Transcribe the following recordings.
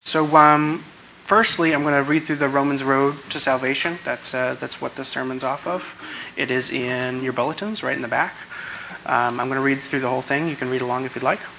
So, firstly, I'm going to read through the Romans Road to Salvation. That's what this sermon's off of. It is in your bulletins, right in the back. I'm going to read through the whole thing. You can read along if you'd like.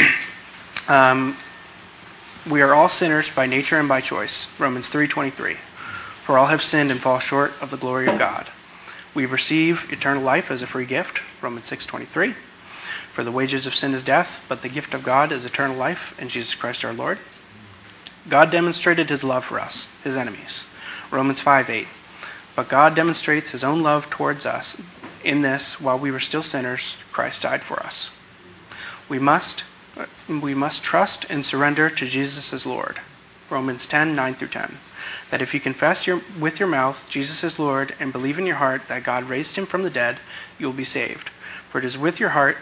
We are all sinners by nature and by choice. Romans 3:23. For all have sinned and fall short of the glory of God. We receive eternal life as a free gift. Romans 6:23. For the wages of sin is death, but the gift of God is eternal life in Jesus Christ our Lord. God demonstrated his love for us, his enemies. Romans 5:8. But God demonstrates his own love towards us in this, while we were still sinners, Christ died for us. We must trust and surrender to Jesus as Lord. Romans 10:9-10. That if you confess with your mouth Jesus is Lord and believe in your heart that God raised him from the dead, you will be saved. For it is with your heart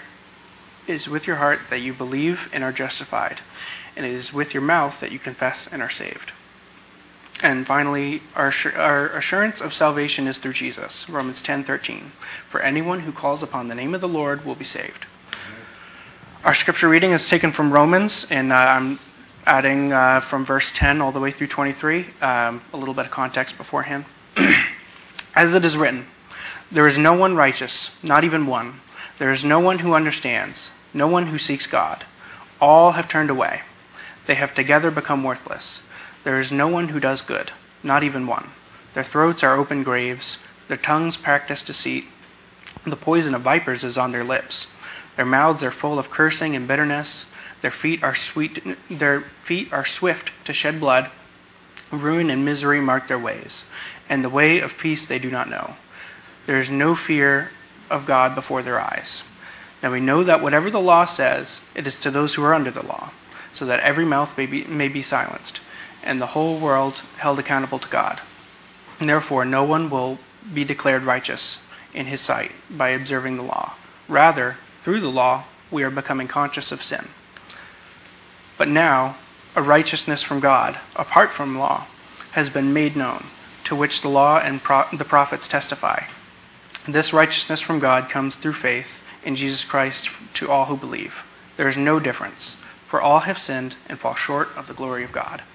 that you believe and are justified, and it is with your mouth that you confess and are saved. And finally, our assurance of salvation is through Jesus. Romans 10:13. For anyone who calls upon the name of the Lord will be saved. Our scripture reading is taken from Romans, and I'm adding from verse 10 all the way through 23, a little bit of context beforehand. As it is written, there is no one righteous, not even one. There is no one who understands, no one who seeks God. All have turned away. They have together become worthless. There is no one who does good, not even one. Their throats are open graves. Their tongues practice deceit. The poison of vipers is on their lips. Their mouths are full of cursing and bitterness. Their feet are swift to shed blood. Ruin and misery mark their ways, and the way of peace they do not know. There is no fear of God before their eyes. Now we know that whatever the law says, it is to those who are under the law, so that every mouth may be silenced, and the whole world held accountable to God. And therefore, no one will be declared righteous in his sight by observing the law. Rather, through the law, we are becoming conscious of sin. But now, a righteousness from God, apart from law, has been made known, to which the law and the prophets testify. This righteousness from God comes through faith in Jesus Christ to all who believe. There is no difference, for all have sinned and fall short of the glory of God.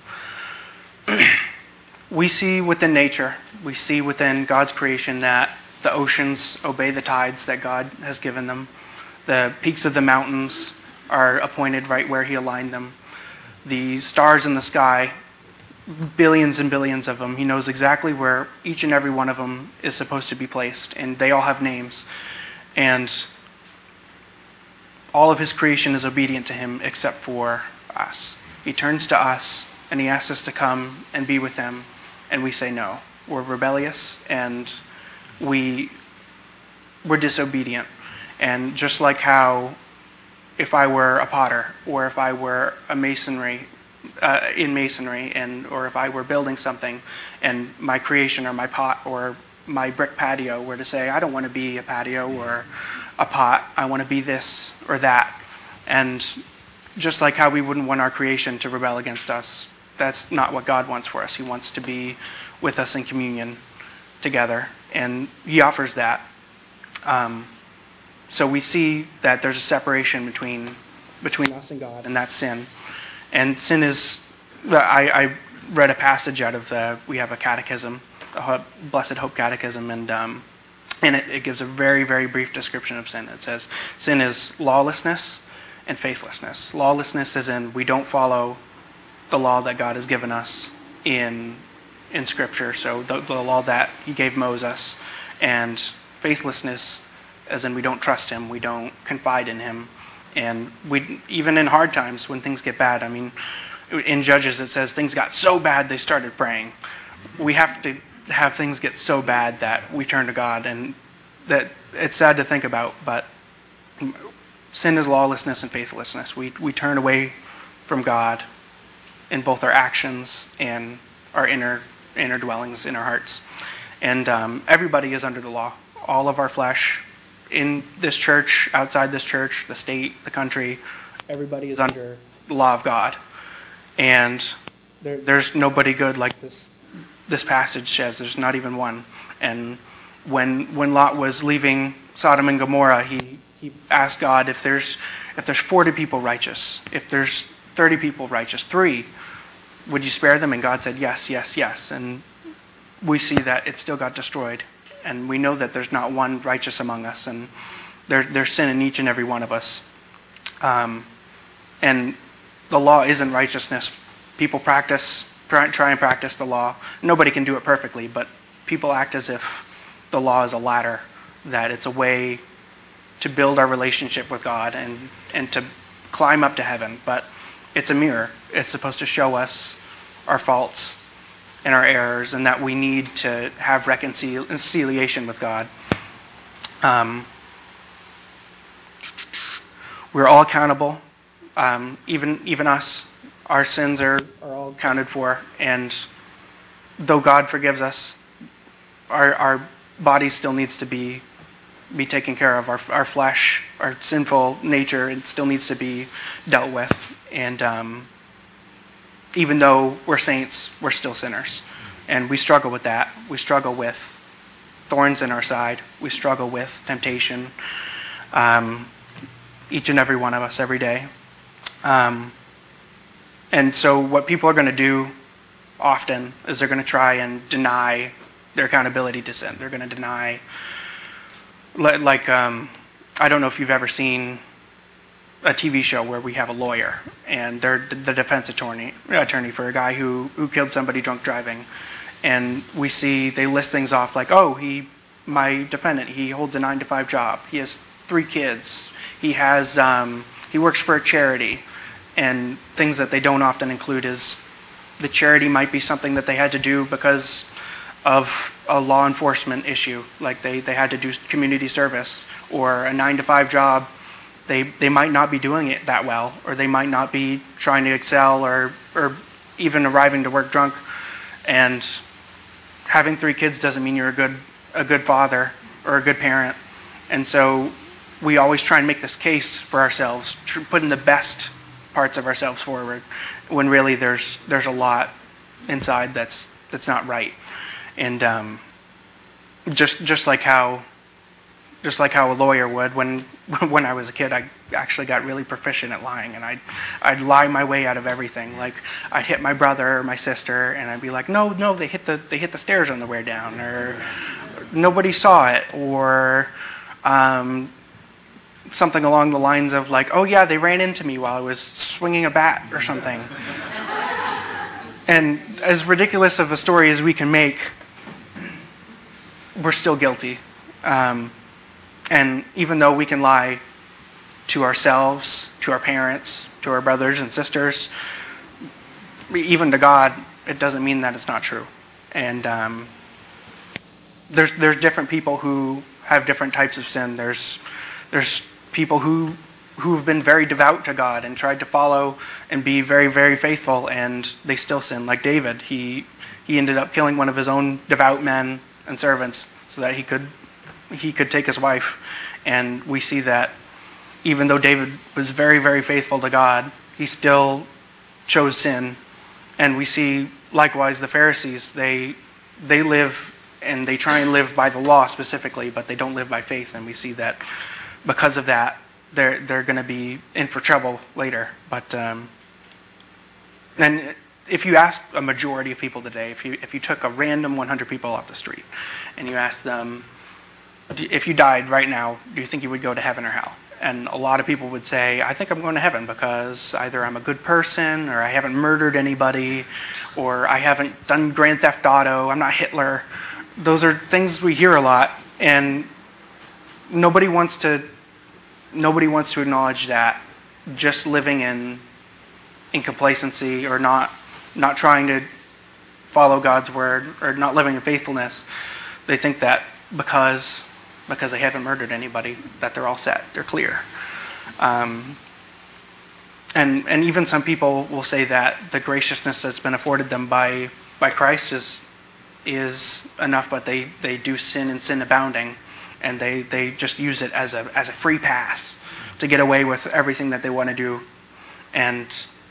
We see within nature, we see within God's creation that the oceans obey the tides that God has given them. The peaks of the mountains are appointed right where he aligned them. The stars in the sky, billions and billions of them, he knows exactly where each and every one of them is supposed to be placed, and they all have names. And all of his creation is obedient to him except for us. He turns to us and he asks us to come and be with him, and we say no. We're rebellious and we're disobedient. And just like how if I were a potter, or if I were in masonry, or if I were building something, and my creation or my pot or my brick patio were to say, I don't want to be a patio or a pot, I want to be this or that. And just like how we wouldn't want our creation to rebel against us, that's not what God wants for us. He wants to be with us in communion together, and he offers that. So we see that there's a separation between us and God, and that's sin. And sin is, I read a passage out of we have a catechism, the Blessed Hope Catechism, and it gives a very, very brief description of sin. It says, sin is lawlessness and faithlessness. Lawlessness is in we don't follow the law that God has given us in Scripture, so the law that he gave Moses, and faithlessness as in we don't trust him, we don't confide in him, and we even in hard times when things get bad. I mean, in Judges it says things got so bad they started praying. We have to have things get so bad that we turn to God, and that it's sad to think about, but sin is lawlessness and faithlessness. We turn away from God in both our actions and our inner dwellings in our hearts. And everybody is under the law. All of our flesh, in this church, outside this church, the state, the country, everybody is under the law of God. And there's nobody good like this passage says. There's not even one. And when Lot was leaving Sodom and Gomorrah, he asked God if there's 40 people righteous, if there's 30 people righteous, 3, would you spare them? And God said, yes, yes, yes. And we see that it still got destroyed. And we know that there's not one righteous among us, and there's sin in each and every one of us. And the law isn't righteousness. People try and practice the law. Nobody can do it perfectly, but people act as if the law is a ladder, that it's a way to build our relationship with God and to climb up to heaven. But it's a mirror. It's supposed to show us our faults and our errors, and that we need to have reconciliation with God. We're all accountable, even us. Our sins are all accounted for, and though God forgives us, our body still needs to be taken care of. Our flesh, our sinful nature, it still needs to be dealt with. And even though we're saints, we're still sinners. And we struggle with that. We struggle with thorns in our side. We struggle with temptation. Each and every one of us every day. And so what people are going to do often is they're going to try and deny their accountability to sin. They're going to deny, I don't know if you've ever seen a TV show where we have a lawyer and they're the defense attorney for a guy who killed somebody drunk driving. And we see they list things off like, my defendant, he holds a 9-to-5 job. He has 3 kids. He works for a charity. And things that they don't often include is the charity might be something that they had to do because of a law enforcement issue, like they had to do community service, or a 9-to-5 job. They might not be doing it that well, or they might not be trying to excel, or even arriving to work drunk. And having 3 kids doesn't mean you're a good father or a good parent. And so we always try and make this case for ourselves, putting the best parts of ourselves forward, when really there's a lot inside that's not right. And just like how a lawyer would, when I was a kid, I actually got really proficient at lying, and I'd lie my way out of everything. Like, I'd hit my brother or my sister, and I'd be like, no, they hit the stairs on the way down, or nobody saw it, or something along the lines of like, oh yeah, they ran into me while I was swinging a bat or something. And as ridiculous of a story as we can make, we're still guilty. And even though we can lie to ourselves, to our parents, to our brothers and sisters, even to God, it doesn't mean that it's not true. And there's different people who have different types of sin. There's people who've been very devout to God and tried to follow and be very, very faithful, and they still sin. Like David, he ended up killing one of his own devout men and servants so that he could take his wife. And we see that even though David was very, very faithful to God, he still chose sin. And we see likewise the Pharisees, they live and they try and live by the law specifically, but they don't live by faith. And we see that because of that, they're going to be in for trouble later. But and if you ask a majority of people today, if you took a random 100 people off the street and you asked them, if you died right now, do you think you would go to heaven or hell? And a lot of people would say, I think I'm going to heaven because either I'm a good person, or I haven't murdered anybody, or I haven't done Grand Theft Auto, I'm not Hitler. Those are things we hear a lot, and nobody wants to acknowledge that just living in complacency, or not trying to follow God's word, or not living in faithfulness, they think that because they haven't murdered anybody, that they're all set, they're clear. And even some people will say that the graciousness that's been afforded them by Christ is enough, but they do sin and sin abounding, and they just use it as a free pass to get away with everything that they want to do. And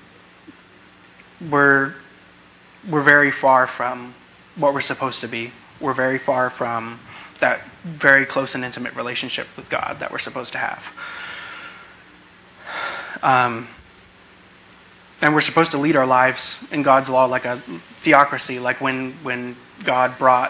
we're very far from what we're supposed to be. We're very far from that very close and intimate relationship with God that we're supposed to have. And we're supposed to lead our lives in God's law like a theocracy, like when God brought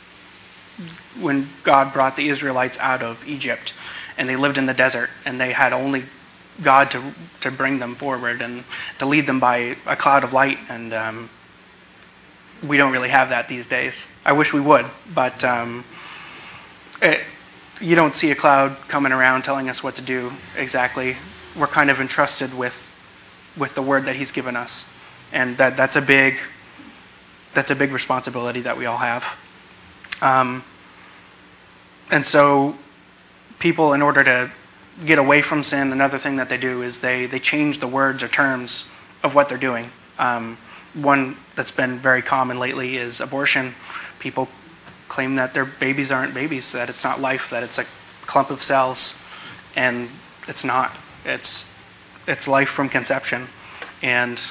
the Israelites out of Egypt, and they lived in the desert, and they had only God to bring them forward and to lead them by a cloud of light. And we don't really have that these days. I wish we would, but you don't see a cloud coming around telling us what to do exactly. We're kind of entrusted with the word that he's given us, and that's a big responsibility that we all have. And so people, in order to get away from sin, another thing that they do is they change the words or terms of what they're doing. One that's been very common lately is abortion. People claim that their babies aren't babies, that it's not life, that it's a clump of cells, and it's not. It's life from conception. And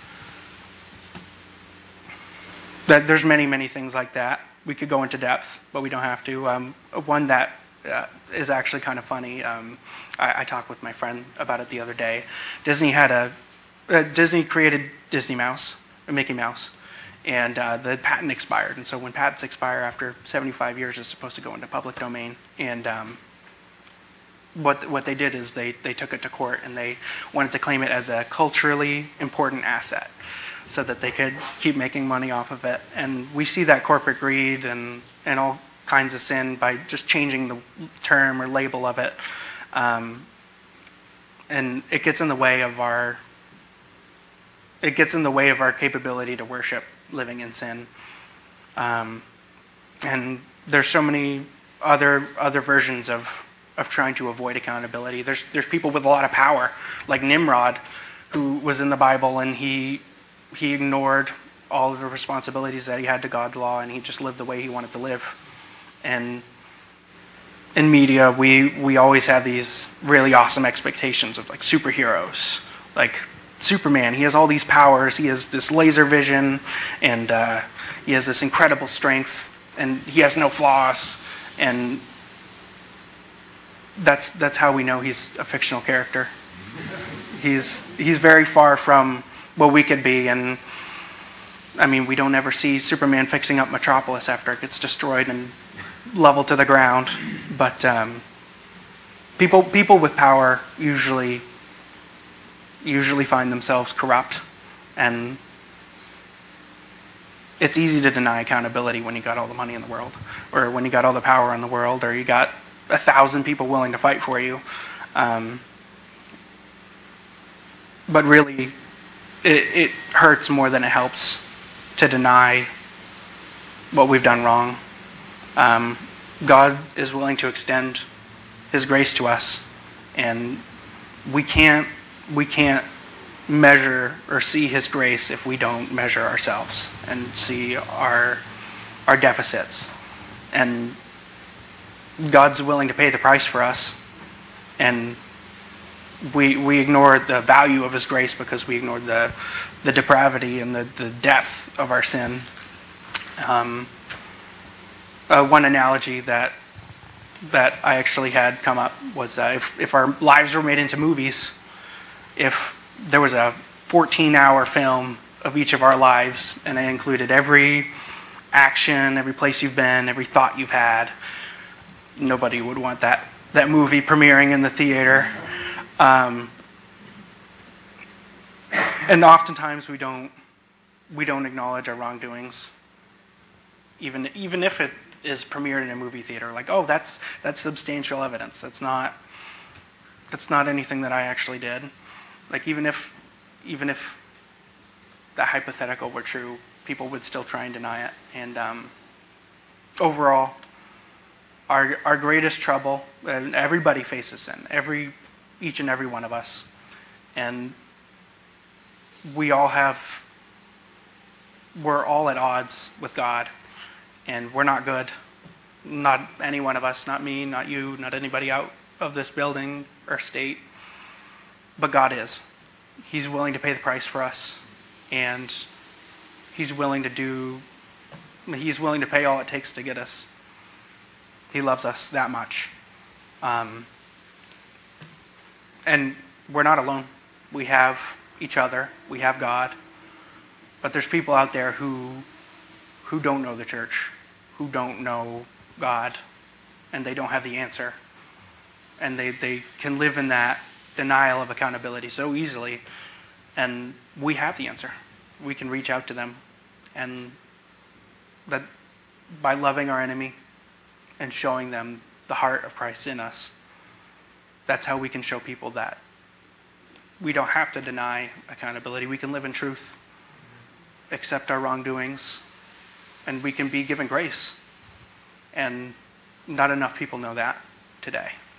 that there's many things like that. We could go into depth, but we don't have to. One that is actually kind of funny. I talked with my friend about it the other day. Disney created Mickey Mouse, and the patent expired. And so when patents expire after 75 years, it's supposed to go into public domain. And what they did is they took it to court, and they wanted to claim it as a culturally important asset, so that they could keep making money off of it. And we see that corporate greed and all kinds of sin by just changing the term or label of it. And it gets in the way of our capability to worship living in sin. And there's so many other versions of trying to avoid accountability. There's people with a lot of power, like Nimrod, who was in the Bible, and he ignored all of the responsibilities that he had to God's law, and he just lived the way he wanted to live. And in media, we always have these really awesome expectations of like superheroes, like Superman. He has all these powers, he has this laser vision, and he has this incredible strength, and he has no flaws. And that's how we know he's a fictional character. He's very far from what we could be. And I mean, we don't ever see Superman fixing up Metropolis after it gets destroyed and leveled to the ground. But people with power usually find themselves corrupt, and it's easy to deny accountability when you got all the money in the world, or when you got all the power in the world, or you got 1,000 people willing to fight for you. But really, it hurts more than it helps to deny what we've done wrong. God is willing to extend his grace to us, and we can't measure or see his grace if we don't measure ourselves and see our deficits. And God's willing to pay the price for us, and we ignore the value of his grace because we ignored the depravity and the depth of our sin. One analogy that I actually had come up was if our lives were made into movies, if there was a 14-hour film of each of our lives, and it included every action, every place you've been, every thought you've had, nobody would want that movie premiering in the theater. And oftentimes we don't acknowledge our wrongdoings, even if it is premiered in a movie theater. Like, oh, that's substantial evidence. That's not anything that I actually did. Like, even if that hypothetical were true, people would still try and deny it. And overall, our greatest trouble, and everybody faces sin, each and every one of us, and we're all at odds with God, and we're not good. Not any one of us, not me, not you, not anybody out of this building or state, but God is. He's willing to pay the price for us, and he's willing to pay all it takes to get us. He loves us that much. And we're not alone. We have each other. We have God. But there's people out there who don't know the church, who don't know God, and they don't have the answer. And they can live in that denial of accountability so easily. And we have the answer. We can reach out to them. And that by loving our enemy and showing them the heart of Christ in us, that's how we can show people that we don't have to deny accountability. We can live in truth, accept our wrongdoings, and we can be given grace. And not enough people know that today.